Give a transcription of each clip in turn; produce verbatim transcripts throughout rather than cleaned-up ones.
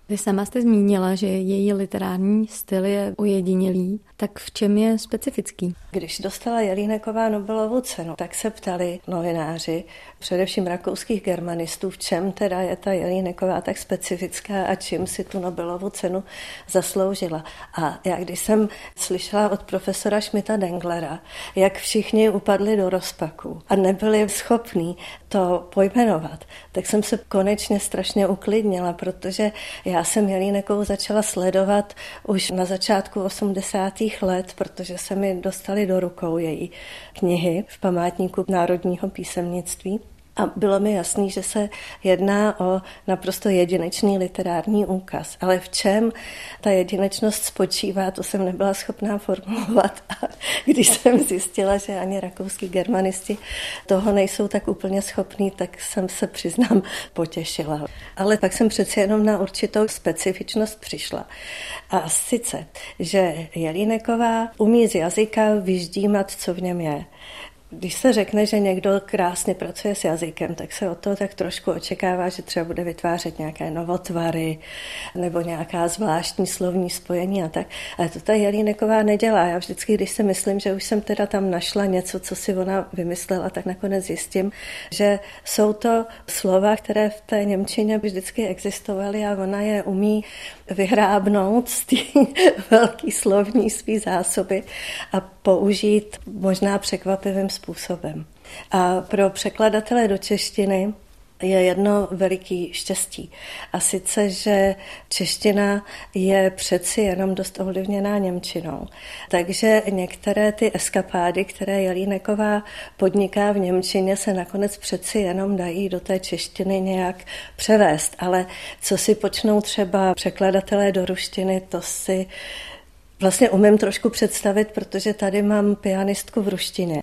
Vy sama jste zmínila, že její literární styl je ojedinělý, tak v čem je specifický? Když dostala Jelíneková Nobelovu cenu, tak se ptali novináři, především rakouských germanistů, v čem teda je ta Jelíneková tak specifická a čím si tu Nobelovu cenu zasloužila. A já když jsem slyšela od profesora Schmidta Denglera, jak všichni upadli do rozpaku a nebyli schopní to pojmenovat, tak jsem se konečně strašně uklidnila, protože já jsem Jelínekovou začala sledovat už na začátku osmdesátých let, protože se mi dostaly do rukou její knihy v památníku národního písemnictví. A bylo mi jasný, že se jedná o naprosto jedinečný literární úkaz. Ale v čem ta jedinečnost spočívá, to jsem nebyla schopná formulovat. A když jsem zjistila, že ani rakouský germanisti toho nejsou tak úplně schopní, tak jsem se, přiznám, potěšila. Ale pak jsem přeci jenom na určitou specifičnost přišla. A sice, že Jelíneková umí z jazyka vyždímat, co v něm je. Když se řekne, že někdo krásně pracuje s jazykem, tak se od toho tak trošku očekává, že třeba bude vytvářet nějaké novotvary nebo nějaká zvláštní slovní spojení a tak. Ale to ta Jelíneková nedělá. Já vždycky, když si myslím, že už jsem teda tam našla něco, co si ona vymyslela, tak nakonec zjistím, že jsou to slova, které v té němčině vždycky existovaly a ona je umí vyhrábnout z té velké slovní svý zásoby a použít možná překvapivým způsobem. A pro překladatele do češtiny je jedno veliký štěstí. A sice, že čeština je přeci jenom dost ovlivněná němčinou. Takže některé ty eskapády, které Jelíneková podniká v němčině, se nakonec přeci jenom dají do té češtiny nějak převést. Ale co si počnou třeba překladatelé do ruštiny, to si vlastně umím trošku představit, protože tady mám pianistku v ruštině.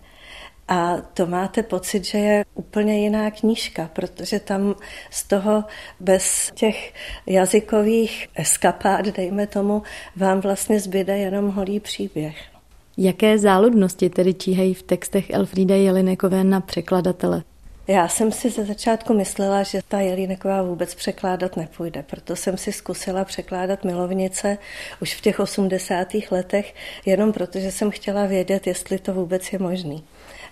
A to máte pocit, že je úplně jiná knížka, protože tam z toho bez těch jazykových eskapád, dejme tomu, vám vlastně zbyde jenom holý příběh. Jaké záludnosti tedy číhají v textech Elfriedy Jelínekové na překladatele? Já jsem si ze začátku myslela, že ta Jelíneková vůbec překládat nepůjde, proto jsem si zkusila překládat Milovnice už v těch osmdesátých letech, jenom protože jsem chtěla vědět, jestli to vůbec je možný.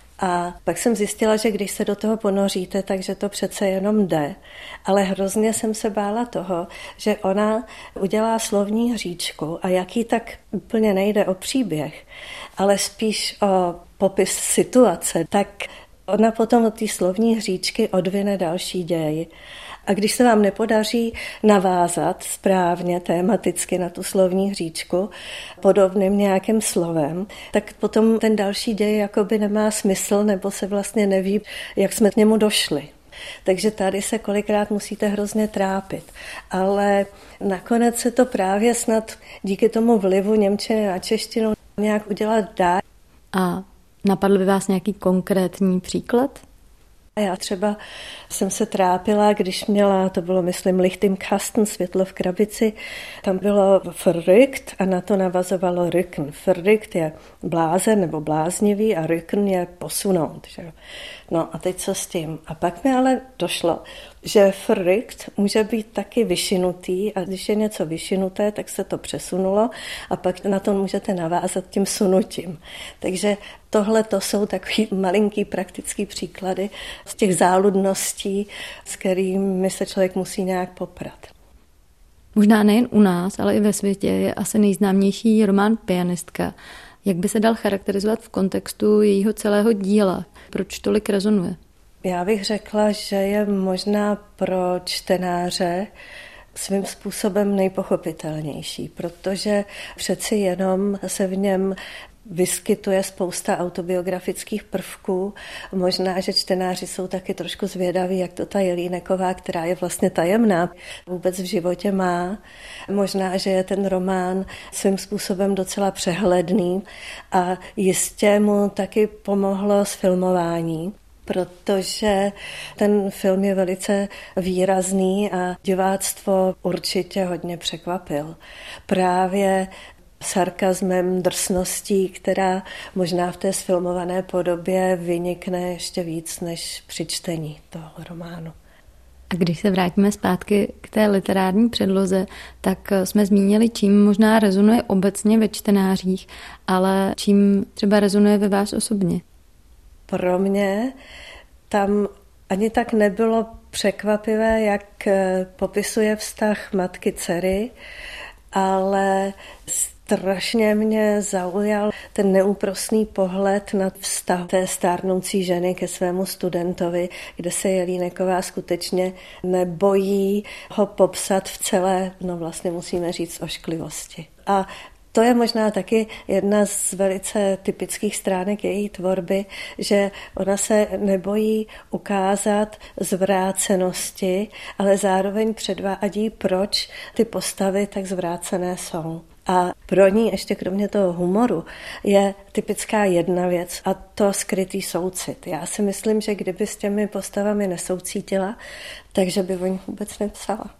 A pak jsem zjistila, že když se do toho ponoříte, takže to přece jenom jde. Ale hrozně jsem se bála toho, že ona udělá slovní hříčku a jaký tak úplně nejde o příběh, ale spíš o popis situace, tak ona potom od té slovní hříčky odvine další děj. A když se vám nepodaří navázat správně tematicky na tu slovní hříčku podobným nějakým slovem, tak potom ten další děj jakoby nemá smysl nebo se vlastně neví, jak jsme k němu došli. Takže tady se kolikrát musíte hrozně trápit. Ale nakonec se to právě snad díky tomu vlivu němčiny na češtinu nějak udělat dá. A napadl by vás nějaký konkrétní příklad? Já třeba jsem se trápila, když měla, to bylo, myslím, Licht im Kasten, světlo v krabici, tam bylo verrückt a na to navazovalo Rücken. Verrückt je blázen nebo bláznivý a Rücken je posunout. Že? No a teď co s tím? A pak mi ale došlo, že verrückt může být taky vyšinutý a když je něco vyšinuté, tak se to přesunulo a pak na to můžete navázat tím sunutím. Takže tohle to jsou takový malinký praktický příklady z těch záludností, s kterými se člověk musí nějak poprat. Možná nejen u nás, ale i ve světě je asi nejznámější román Pianistka. Jak by se dal charakterizovat v kontextu jejího celého díla? Proč tolik rezonuje? Já bych řekla, že je možná pro čtenáře svým způsobem nejpochopitelnější, protože přeci jenom se v něm vyskytuje spousta autobiografických prvků. Možná, že čtenáři jsou taky trošku zvědaví, jak to ta Jelíneková, která je vlastně tajemná, vůbec v životě má. Možná, že je ten román svým způsobem docela přehledný a jistě mu taky pomohlo zfilmování, protože ten film je velice výrazný a diváctvo určitě hodně překvapil. Právě sarkazmem, drsností, která možná v té sfilmované podobě vynikne ještě víc než při čtení toho románu. A když se vrátíme zpátky k té literární předloze, tak jsme zmínili, čím možná rezonuje obecně ve čtenářích, ale čím třeba rezonuje ve vás osobně. Pro mě tam ani tak nebylo překvapivé, jak popisuje vztah matky dcery, ale strašně mě zaujal ten neúprosný pohled na vztah té stárnoucí ženy ke svému studentovi, kde se Jelíneková skutečně nebojí ho popsat v celé, no vlastně musíme říct, ošklivosti. A to je možná taky jedna z velice typických stránek její tvorby, že ona se nebojí ukázat zvrácenosti, ale zároveň předvádí, proč ty postavy tak zvrácené jsou. A pro ní ještě kromě toho humoru je typická jedna věc a to skrytý soucit. Já si myslím, že kdyby s těmi postavami nesoucítila, takže by o nich vůbec nepsala.